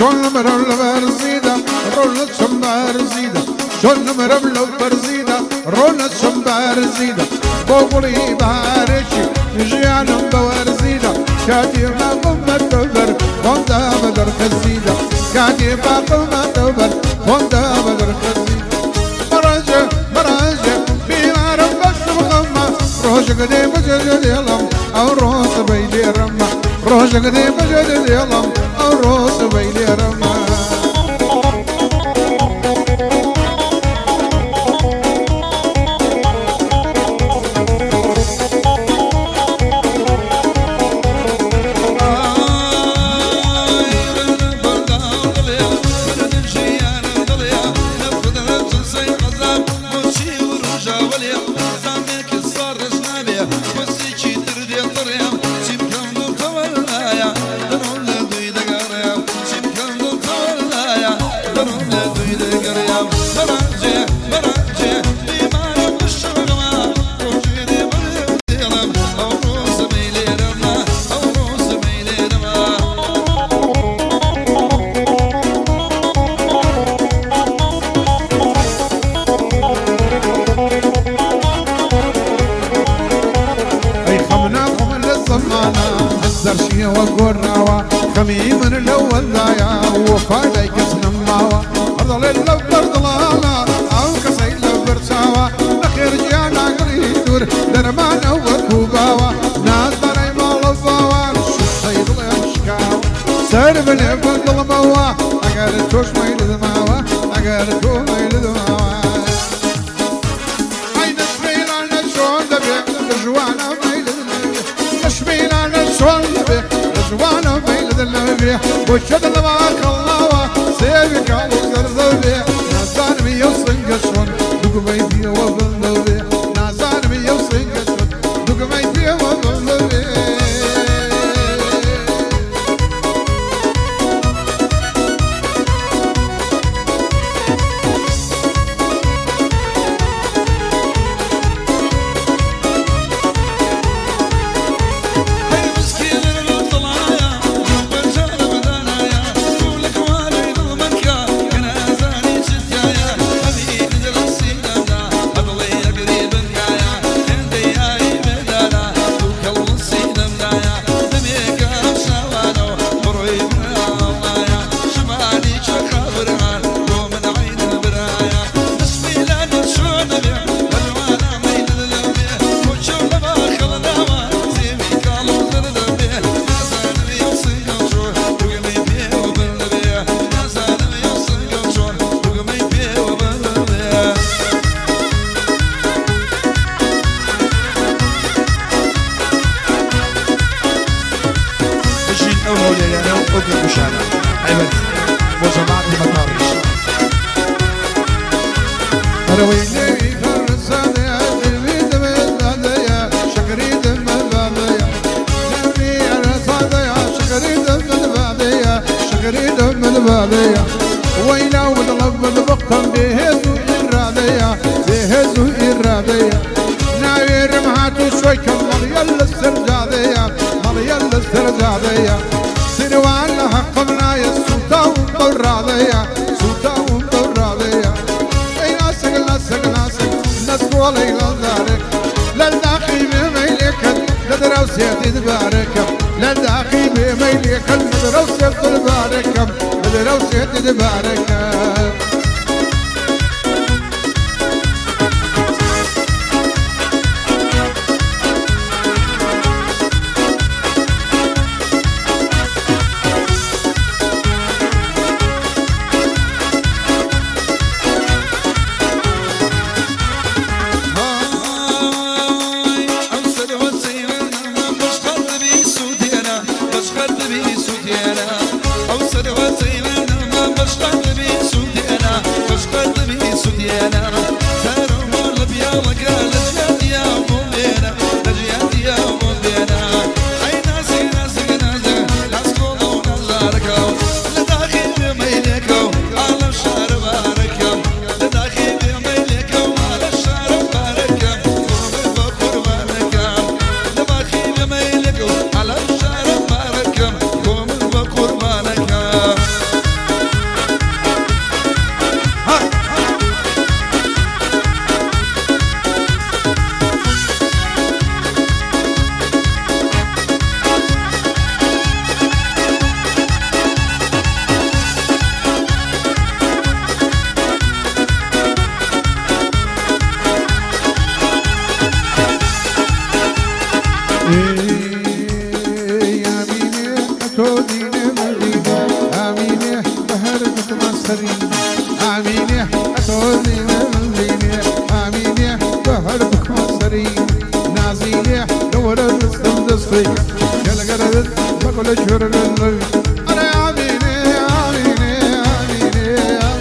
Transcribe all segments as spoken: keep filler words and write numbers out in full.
شون مرم لبرزیده رولت شم برزیده شون مرم لبرزیده رولت شم برزیده بقولی بارشی جیانم بورزیده کاتی باقم مدبر خونده بدر خزیده کاتی باقم مدبر خونده بدر خزیده مراجع مراجع بیمارم بشم غمه روش قدیم بجد یلم او روز بیلی رمه روش قدیم بجد یلم او روز بیلی رمه درشي وقرناوا خمي من الأول ذايا وفايدي كسن ماوا أرض لله برضلانا أو كسيل برساوا نخير جانا قريدور درمان وكوباوا ناس داري مالفاوا شو سيد الاشكاوا سرب نبض الموا أقر توش ميل دماوا أقر تو ميل دماوا أي نسبيلانا شون دبي جوانا ميل دماوا نسبيلانا شون وانا بين ذنبي وشد الباك الله سيبك وزر ذنبي نازان بيوصل قشون دوق بيتي وبالذنبي نازان بيوصل قشون دوق بيتي وبالذنبي ويلا وضرب بالبقم بهزو إرادية بهزو إرادية ناوي رمحاتو شوي كمال يلا السرجادية مال يلا السرجادية سنوان لها قمنا يا سلطان برادية سلطان برادية اي ناسك ناسك ناسك ناسك ولي لذارك للداخي بميلك لدرو سيدي تبارك للداخي بميلك لدرو سيدي تبارك لدرو سيدي تبارك النبي يا القردن بقول اشهر النبي انا اميني اميني اميني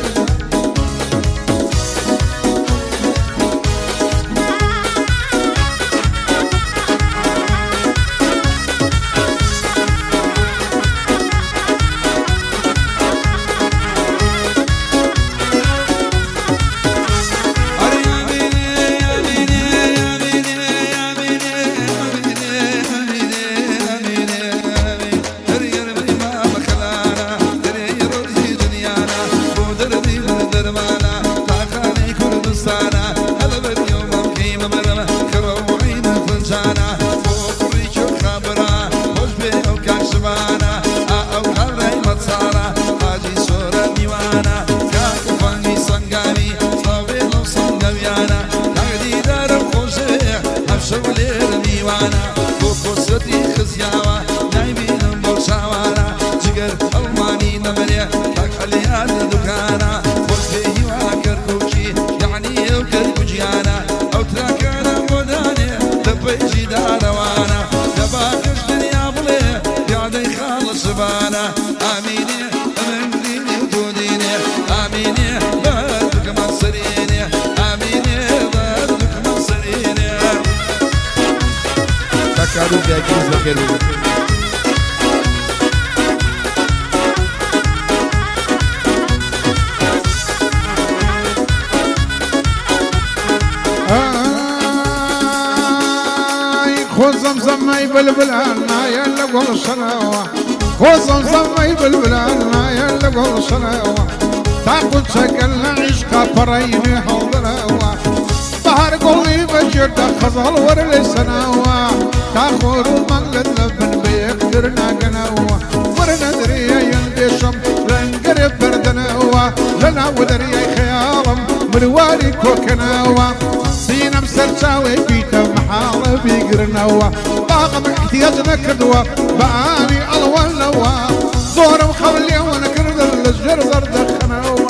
بلبلنا يلا قول صناوة خوصم صمي بلبلنا يلا قول صناوة تاخد شكلنا عشقا فريني حوضناوة بحر قولي بجرد خزال ورلي سناوة تاخد المغلد لبن بيقدرنا قناوة ورندري يلبي شم لنقرب بردناوة لنا ودري خيالم مروالي كوكناوة سينا مسرشاوي بيتا محالة بيقرناوة باغم احتياجنا كدوة باني الوان نوا زور مخولي وانا كرد الجرزر دخناوة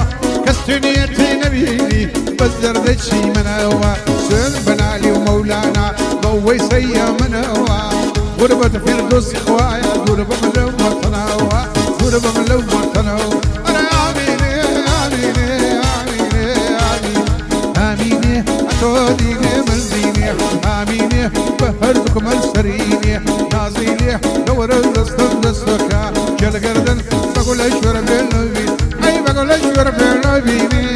كستنيتي نبيلي بزر شي مناوة سن بنالي ومولانا ضوي سيا مناوة غربة فردوس خوايا غربة ملو مرتناوة غربة ملو مرتناوة انا اميني اميني اميني اميني اميني اتوديني ملديني اميني بهربكم السريني نازيلي دور الرصد السكا جل قردن بقول اشور بالنبي اي بقول اشور بالنبي